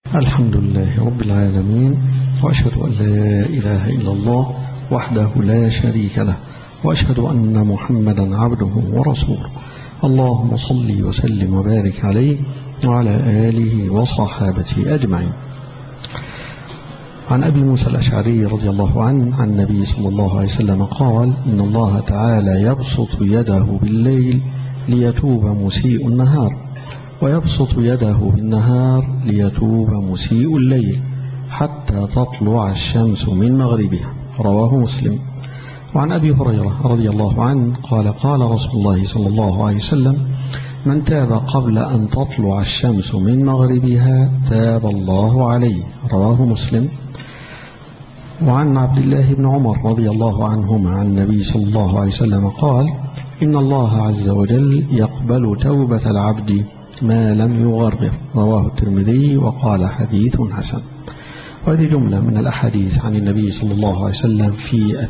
الحمد لله رب العالمين، وأشهد أن لا إله إلا الله وحده لا شريك له، وأشهد أن محمدا عبده ورسوله. اللهم صل وسلم وبارك عليه وعلى آله وصحابته أجمعين. عن أبي موسى الأشعري رضي الله عنه عن النبي صلى الله عليه وسلم قال: إن الله تعالى يبسط يده بالليل ليتوب مسيء النهار، ويبسط يده بالنهار ليتوب مسيء الليل حتى تطلع الشمس من مغربها. رواه مسلم. وعن أبي هريرة رضي الله عنه قال: قال رسول الله صلى الله عليه وسلم: من تاب قبل أن تطلع الشمس من مغربها تاب الله عليه. رواه مسلم. وعن عبد الله بن عمر رضي الله عنهما عن النبي صلى الله عليه وسلم قال: إن الله عز وجل يقبل توبة العبد ما لم يغرر. رواه الترمذي وقال حديث حسن. وهذه جملة من الأحاديث عن النبي صلى الله عليه وسلم في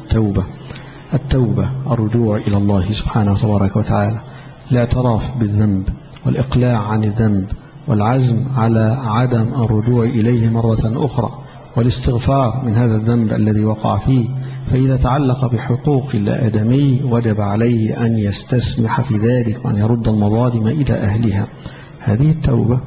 التوبة الرجوع إلى الله سبحانه وتبارك وتعالى، الاعتراف بالذنب والإقلاع عن الذنب والعزم على عدم الرجوع إليه مرة أخرى، والاستغفار من هذا الذنب الذي وقع فيه. فإذا تعلق بحقوق الآدمي وجب عليه أن يستسمح في ذلك وأن يرد المظالم إلى أهلها. هذه التوبة.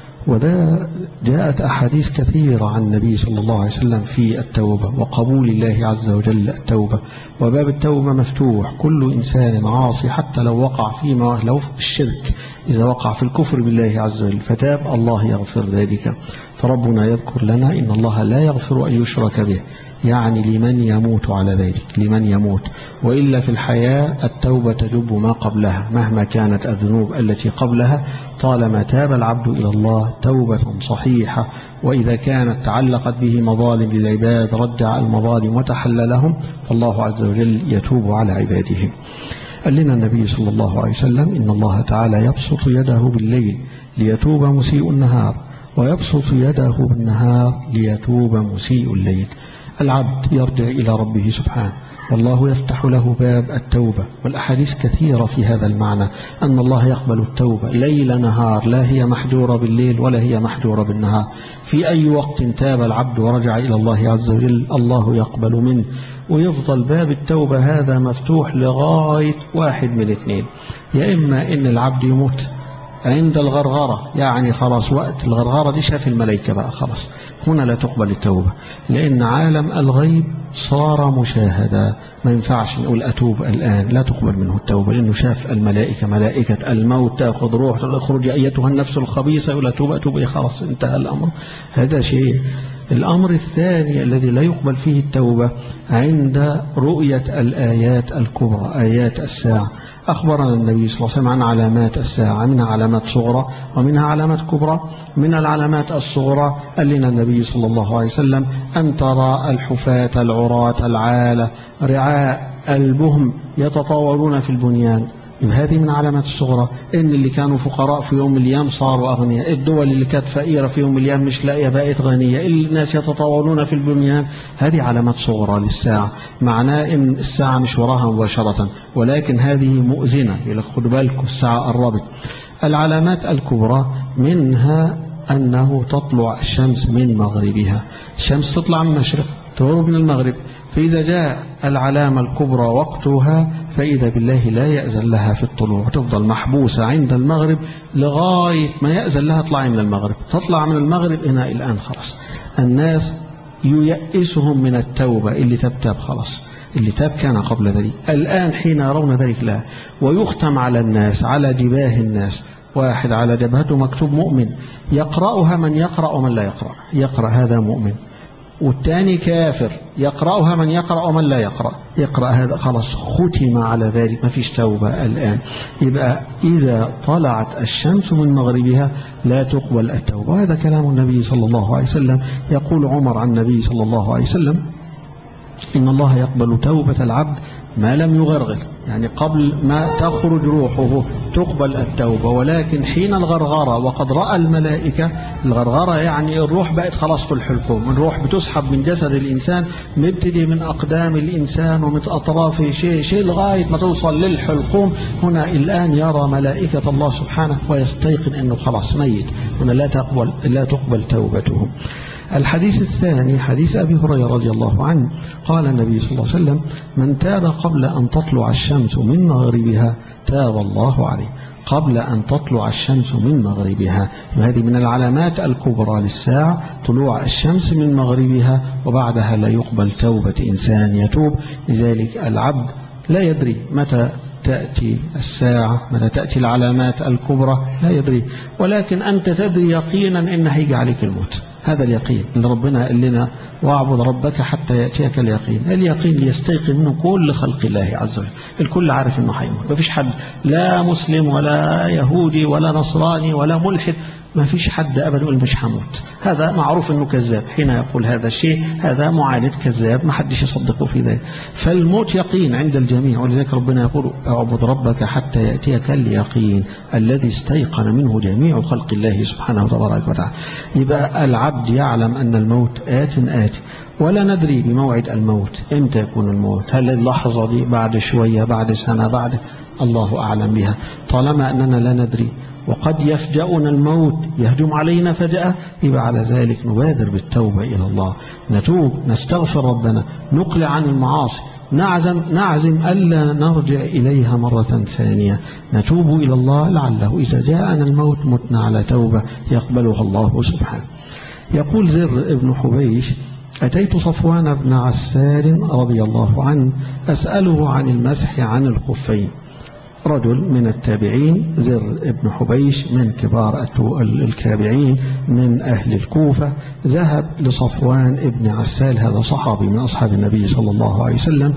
وده جاءت أحاديث كثيرة عن النبي صلى الله عليه وسلم في التوبة وقبول الله عز وجل التوبة. وباب التوبة مفتوح، كل إنسان عاصي حتى لو وقع فيما لو في الشرك، إذا وقع في الكفر بالله عز وجل فتاب الله يغفر ذلك. فربنا يذكر لنا إن الله لا يغفر أن يشرك به، يعني لمن يموت على ذلك، لمن يموت. وإلا في الحياة التوبة تجب ما قبلها مهما كانت الذنوب التي قبلها، طالما تاب العبد إلى الله توبة صحيحة. وإذا كانت تعلقت به مظالم للعباد رجع المظالم وتحللهم، فالله عز وجل يتوب على عباده. قال لنا النبي صلى الله عليه وسلم: إن الله تعالى يبسط يده بالليل ليتوب مسيء النهار، ويبسط يده بالنهار ليتوب مسيء الليل. العبد يرجع إلى ربه سبحانه، والله يفتح له باب التوبة. والأحاديث كثيرة في هذا المعنى، أن الله يقبل التوبة ليل نهار، لا هي محجورة بالليل ولا هي محجورة بالنهار. في أي وقت تاب العبد ورجع إلى الله عز وجل الله يقبل منه، ويفضل باب التوبة هذا مفتوح لغاية واحد من الاثنين: يا إما إن العبد يموت عند الغرغرة، يعني خلاص وقت الغرغرة دي شاف الملائكة بقى خلاص، هنا لا تقبل التوبة، لأن عالم الغيب صار مشاهدا، ما ينفعش نقول أتوب الآن، لا تقبل منه التوبة، لأنه شاف الملائكة، ملائكة الموت تأخذ روح، اخرج أيتها النفس الخبيثة، يقول أتوب إيه، خلاص انتهى الأمر. هذا شيء. الأمر الثاني الذي لا يقبل فيه التوبة عند رؤية الآيات الكبرى، آيات الساعة. أخبرنا النبي صلى الله عليه وسلم عن علامات الساعة، منها علامات صغرى ومنها علامات كبرى. من العلامات الصغرى قال لنا النبي صلى الله عليه وسلم: أن ترى الحفاة العراة العالة رعاء البهم يتطاولون في البنيان. هذه من علامات الصغرى، إن اللي كانوا فقراء في يوم من الأيام صاروا أغنياء، الدول اللي كانت فقيرة في يوم من الأيام مش لاقية بقت غنية، الناس يتطاولون في البنيان. هذه علامات صغرى للساعة، معناه إن الساعة مش وراها مباشرة، ولكن هذه مؤذنة، يقول لك خدوا بالكم الساعة قربت. العلامات الكبرى منها أنه تطلع الشمس من مغربها، الشمس تطلع من المشرق تغرب من المغرب. فإذا جاء العلامة الكبرى وقتها فإذا بالله لا يأذن لها في الطلوع، تفضل محبوسة عند المغرب لغاية ما يأذن لها تطلع من المغرب. تطلع من المغرب هنا الآن خلاص الناس ييئسهم من التوبة، اللي تاب خلاص، اللي تاب كان قبل ذلك، الآن حين يرون ذلك لا. ويختم على الناس، على جباه الناس، واحد على جبهته مكتوب مؤمن، يقرأها من يقرأ ومن لا يقرأ، يقرأ هذا مؤمن، والثاني كافر، يقرأها من يقرأ ومن لا يقرأ هذا، خلاص ختم على ذلك، ما فيش توبة الآن. يبقى إذا طلعت الشمس من مغربها لا تقبل التوبة. وهذا كلام النبي صلى الله عليه وسلم. يقول عمر عن النبي صلى الله عليه وسلم: إن الله يقبل توبة العبد ما لم يغرغر. يعني قبل ما تخرج روحه تقبل التوبة، ولكن حين الغرغرة وقد رأى الملائكة، الغرغرة يعني الروح بقت خلاص في الحلقوم، الروح بتسحب من جسد الإنسان، مبتدي من أقدام الإنسان ومن أطرافه شيء لغاية ما توصل للحلقوم. هنا الآن يرى ملائكة الله سبحانه ويستيقن أنه خلاص ميت، هنا لا تقبل توبته. الحديث الثاني حديث أبي هريرة رضي الله عنه قال النبي صلى الله عليه وسلم: من تاب قبل أن تطلع الشمس من مغربها تاب الله عليه. قبل أن تطلع الشمس من مغربها، وهذه من العلامات الكبرى للساعة، طلوع الشمس من مغربها، وبعدها لا يقبل توبة إنسان يتوب. لذلك العبد لا يدري متى تأتي الساعة، متى تأتي العلامات الكبرى، لا يدري، ولكن أنت تدري يقينا إن هيجي عليك الموت. هذا اليقين اللي ربنا قال لنا: واعبد ربك حتى يأتيك اليقين. اليقين ليستيقن منه كل خلق الله عز وجل، الكل عارف انه هيموت، ما فيش حد لا مسلم ولا يهودي ولا نصراني ولا ملحد، ما فيش حد أبدا يقول مش هموت. هذا معروف انه كذاب، حين يقول هذا الشيء هذا معاند كذاب، ما حدش يصدقه في ذلك. فالموت يقين عند الجميع، ولذلك ربنا يقول: اعبد ربك حتى يأتيك اليقين الذي استيقن منه جميع خلق الله سبحانه وتبارك وتعالى. يبقى العبد يعلم أن الموت آت، ولا ندري بموعد الموت امتى يكون الموت، هل اللحظة دي بعد شوية، بعد سنة، بعد، الله أعلم بها. طالما أننا لا ندري وقد يفجأنا الموت، يهجم علينا فجأة، يبقى على ذلك نبادر بالتوبة إلى الله، نتوب، نستغفر ربنا، نقلع عن المعاصي، نعزم ألا نرجع إليها مرة ثانية، نتوب إلى الله لعله إذا جاءنا الموت متنا على توبة يقبلها الله سبحانه. يقول زر ابن حبيش: أتيت صفوان بن عسال رضي الله عنه أسأله عن المسح عن الخفين. رجل من التابعين، زر ابن حبيش من كبار التابعين من أهل الكوفة، ذهب لصفوان ابن عسال، هذا صحابي من أصحاب النبي صلى الله عليه وسلم،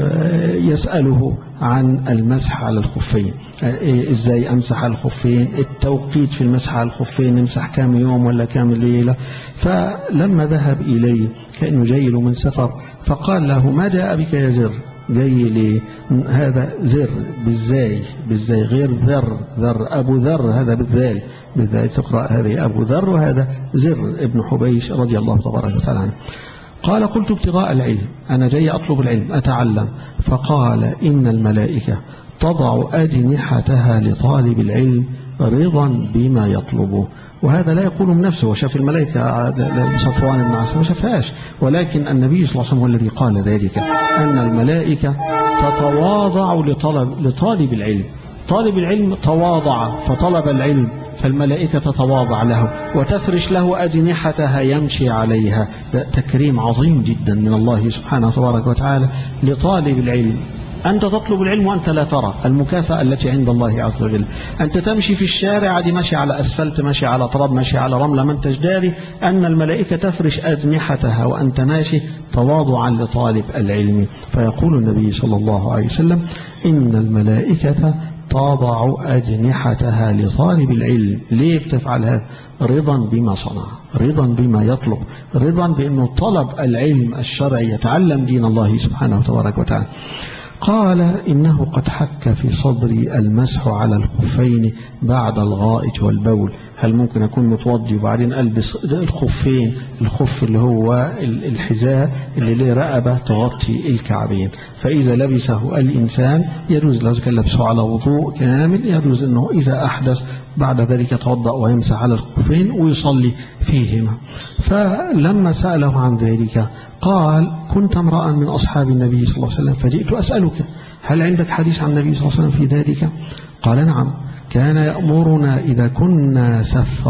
يسأله عن المسح على الخفين، إزاي أمسح على الخفين، التوقيت في المسح على الخفين، نمسح كام يوم ولا كام ليلة. فلما ذهب إليه كأنه جاي له من سفر، فقال له: ما جاء بك يا زر؟ جاي لي هذا زر بالزاي غير ذر أبو ذر، هذا بالذال تقرأ هذه أبو ذر، وهذا زر ابن حبيش رضي الله تبارك وتعالى عنه. قال: قلت ابتغاء العلم، أنا جاي أطلب العلم أتعلم. فقال: إن الملائكة تضع أجنحتها لطالب العلم رضا بما يطلبه. وهذا لا يقول من نفسه، وشاف الملائكة صفوان بن عسال ما شافهاش، ولكن النبي صلى الله عليه وسلم هو الذي قال ذلك، أن الملائكة تتواضع لطالب العلم. طالب العلم تواضع فطلب العلم، فالملائكة تتواضع له وتفرش له أجنحتها يمشي عليها. ده تكريم عظيم جدا من الله سبحانه وتبارك وتعالى لطالب العلم. أنت تطلب العلم وأنت لا ترى المكافأة التي عند الله عز وجل. أنت تمشي في الشارع، دي ماشي على أسفلت، ماشي على تراب، ماشي على رملة، ما انتش داري أن الملائكة تفرش أجنحتها وأنت ماشي تواضعا لطالب العلم. فيقول النبي صلى الله عليه وسلم: إن الملائكة تضع أجنحتها لطالب العلم. ليه بتفعل هذا؟ رضا بما صنع، رضا بما يطلب، رضا بأنه طلب العلم الشرعي، يتعلم دين الله سبحانه وتبارك وتعالى. قال: إنه قد حك في صدري المسح على الخفين بعد الغائط والبول. هل ممكن أكون متوضي وبعدين ألبس الخفين، الخف اللي هو الحذاء اللي له رقبة تغطي الكعبين، فإذا لبسه الإنسان يجوز له كان لبسه على وضوء كامل، يجوز أنه إذا أحدث بعد ذلك يتوضأ ويمسح على الخفين ويصلي فيهما. فلما سأله عن ذلك قال: كنت امرأ من أصحاب النبي صلى الله عليه وسلم فجئت أسألك هل عندك حديث عن النبي صلى الله عليه وسلم في ذلك؟ قال: نعم، كان يأمرنا إذا كنا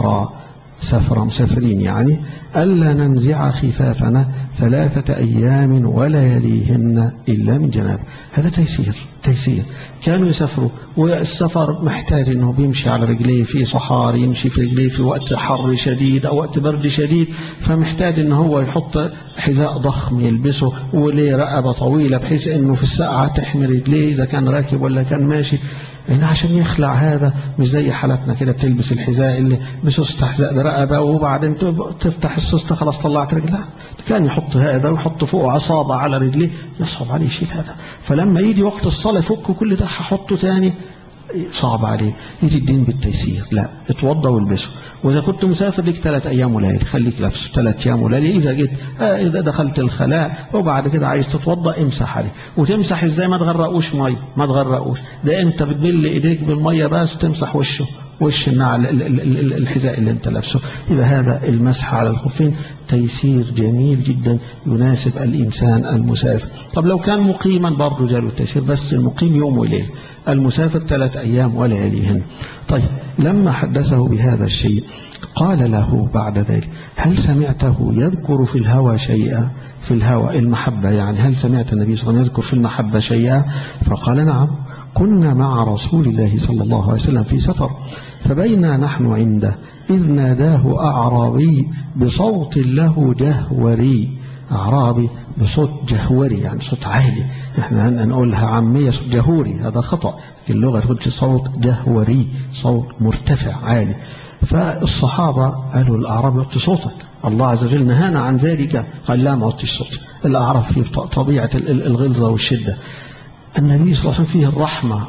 سفرا مسافرين يعني ألا ننزع خفافنا 3 أيام ولا يليهن إلا من جناب. هذا تيسير. كانوا يسافروا، والسفر محتاج أنه بيمشي على رجليه في صحاري، يمشي في رجليه في وقت حر شديد أو وقت برد شديد، فمحتاج أنه هو يحط حذاء ضخم يلبسه وليه رقبة طويلة بحيث أنه في الساعة تحمي رجليه إذا كان راكب ولا كان ماشي، يعني عشان يخلع. هذا مش زي حالتنا كده بتلبس الحذاء اللي بسوست حذاء برقبة وبعدين تفتح السوستة خلاص طلعت رجلها. كان يحط هذا ويحط فوق عصابة على رجليه، يصعب عليه شيء هذا. فلما يجي وقت الصلاة الصلاة يفك كل ده هحطه تاني صعب عليه. يجي الدين بالتيسير، لا اتوضى والبسه. وإذا كنت مسافر لك 3 أيام وليالي خليك لابسه 3 أيام وليالي. إذا جيت إذا دخلت الخلاء وبعد كده عايز تتوضى امسح عليه. وتمسح ازاي؟ ما تغرقوش ميه، ما تغرقوش، ده انت بتبل ايديك بالميه بس، تمسح وش النعل الحذاء اللي انت لابسه. يبقى هذا المسح على الخفين تيسير جميل جدا يناسب الإنسان المسافر. طب لو كان مقيما برضه جاله التيسير، بس المقيم يوم وليل، المسافر 3 أيام ولياليهن. طيب لما حدثه بهذا الشيء قال له بعد ذلك: هل سمعته يذكر في الهوى شيئا؟ في الهوى المحبة يعني، هل سمعت النبي صلى الله عليه وسلم يذكر في المحبة شيئا؟ فقال: نعم، كنا مع رسول الله صلى الله عليه وسلم في سفر، فبينا نحن عنده إذ ناداه أعرابي بصوت له جهوري. أعرابي بصوت جهوري يعني صوت عالي، احنا نقولها عامية صوت جهوري، هذا خطأ، اللغة تقول صوت جهوري، صوت مرتفع عالي. فالصحابة قالوا: الأعرابي وطي صوتك، الله عز وجل نهانا عن ذلك. قال: لا، ما وطيش صوتي. الأعراب فيه طبيعة الغلظة والشدة. النبي صلى الله عليه وسلم فيه الرحمة،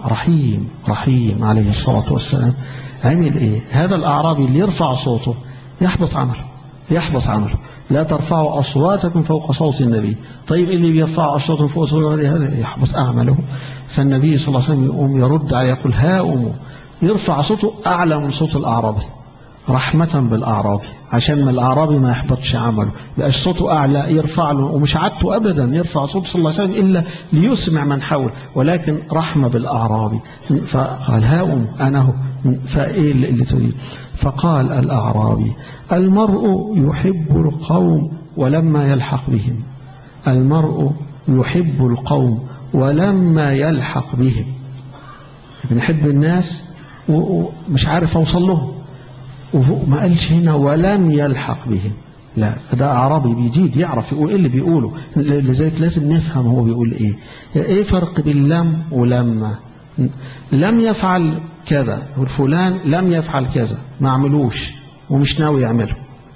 رحيم عليه الصلاة والسلام. عمل ايه؟ هذا الأعرابي اللي يرفع صوته يحبط عمله. لا ترفعوا أصواتكم فوق صوت النبي. طيب اللي بيرفع أصواتهم فوق صوت النبي يحبط أعمله. فالنبي صلى الله عليه وسلم يقوم يرد عليه يقول: هاؤم، يرفع صوته أعلى من صوت الأعرابي رحمة بالأعرابي، عشان ما الأعرابي ما يحبطش عمله، بقاش صوته أعلى يرفع له. ومش عادته أبدا يرفع صوته صلى الله عليه وسلم إلا ليسمع من حوله، ولكن رحمة بالأعرابي. فقال: هاؤم أنا هو. فإيه اللي تريد؟ فقال الأعرابي: المرء يحب القوم ولما يلحق بهم. المرء يحب القوم ولما يلحق بهم. بنحب الناس ومش عارف أوصل لهم. وما قالش هنا ولم يلحق بهم، لا، ده أعرابي بيجيد يعرف يقول إيه اللي بيقوله. لذلك لازم نفهم هو بيقول إيه فرق بين لم ولما. لم يفعل كذا، والفلان لم يفعل كذا، ما عملوش ومش ناوي يعمله.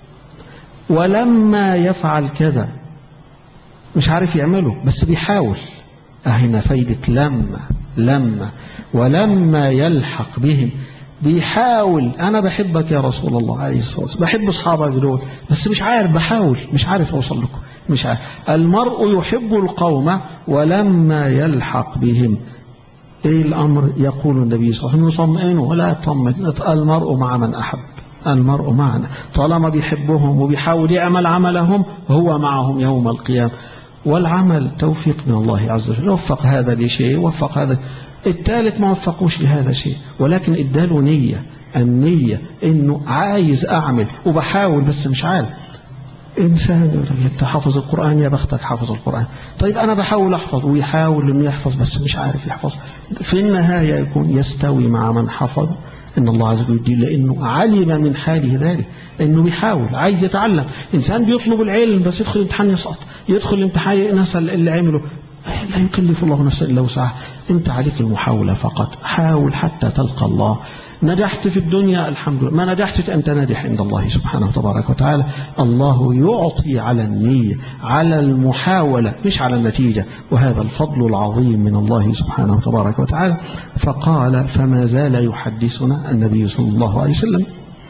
ولما يفعل كذا مش عارف يعمله بس بيحاول. هنا فايدة لما. ولما يلحق بهم بيحاول. أنا بحبك يا رسول الله عليه الصلاة والسلام، بحب أصحابك دول، بس مش عارف، بحاول، مش عارف أوصل لكم، مش عارف. المرء يحب القوم ولما يلحق بهم. إيه الأمر؟ يقول النبي صلى الله عليه وسلم: يطمئنه ولا يطمئن، المرء مع من أحب، المرء معنا. طالما بيحبهم وبيحاول يعمل عملهم هو معهم يوم القيامة. والعمل توفيق من الله عز وجل، وفق هذا لشيء وفق هذا. الثالث ما وفقوش لهذا شيء، ولكن اداله النية انه عايز اعمل وبحاول بس مش عارف. انسان انت حافظ القرآن، يا بختك حافظ القرآن. طيب انا بحاول احفظ، ويحاول انه يحفظ بس مش عارف يحفظ. في النهاية يكون يستوي مع من حفظ ان الله عز وجل يديه، لانه علم من حاله ذلك، انه بيحاول عايز يتعلم. انسان بيطلب العلم بس يدخل الامتحان يسقط، يدخل الامتحان ينسى اللي عمله. لا يكلف الله نفسا الا وسعها. انت عليك المحاولة فقط، حاول حتى تلقى الله. نجحت في الدنيا الحمد لله، ما نجحت أنت ناجح عند الله سبحانه وتبارك وتعالى. الله يعطي على النية، على المحاولة، مش على النتيجة، وهذا الفضل العظيم من الله سبحانه وتبارك وتعالى. فقال: فما زال يحدثنا النبي صلى الله عليه وسلم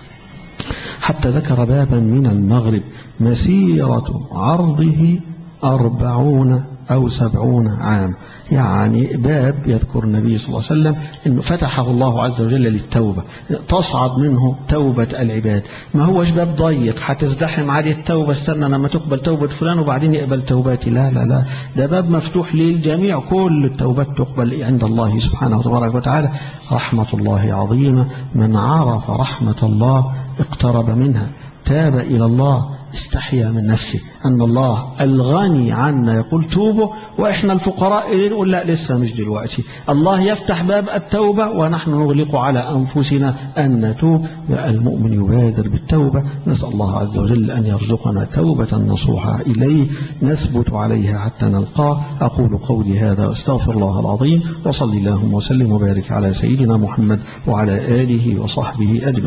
حتى ذكر بابا من المغرب مسيرة عرضه 40 أو 70 عام. يعني باب يذكر النبي صلى الله عليه وسلم أنه فتحه الله عز وجل للتوبة، تصعد منه توبة العباد. ما هوش باب ضيق هتزدحم عليه التوبة، استنى لما تقبل توبة فلان وبعدين يقبل توباتي. لا لا لا، ده باب مفتوح للجميع، كل التوبات تقبل عند الله سبحانه وتبارك وتعالى. رحمة الله عظيمة، من عرف رحمة الله اقترب منها، تاب إلى الله، استحيا من نفسه أن الله الغني عنا يقول توبوا، وإحنا الفقراء نقول لا لسه مش دلوقتي. الله يفتح باب التوبة ونحن نغلق على أنفسنا أن نتوب. المؤمن يبادر بالتوبة. نسأل الله عز وجل أن يرزقنا توبة نصوحة إليه نثبت عليها حتى نلقاه. أقول قولي هذا واستغفر الله العظيم، وصلي اللهم وسلم وبارك على سيدنا محمد وعلى آله وصحبه أجمعين.